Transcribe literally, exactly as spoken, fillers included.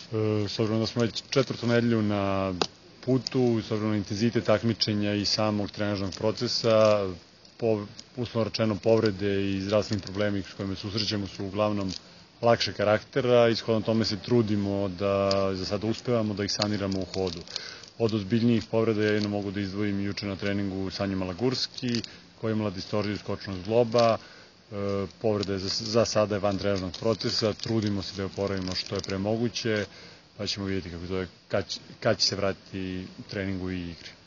S obzirom da smo već četvrtu nedelju na putu, s obzirom na intenzitet takmičenja i samog trenažnog procesa, uslovno rečeno povrede i zdravstveni problemi s kojima susrećemo su uglavnom lakše karaktera i shodno tome se trudimo da za sada uspevamo da ih saniramo u hodu. Od ozbiljnijih povreda ja jedno mogu da izdvojim juče na treningu Sanja Malagurski, koja je imala distorziju skočnog zgloba. Povreda je za sada van trenažnog procesa, trudimo se da je oporavimo što je pre moguće, pa ćemo vidjeti kako to je, kad će se vratiti treningu i igri.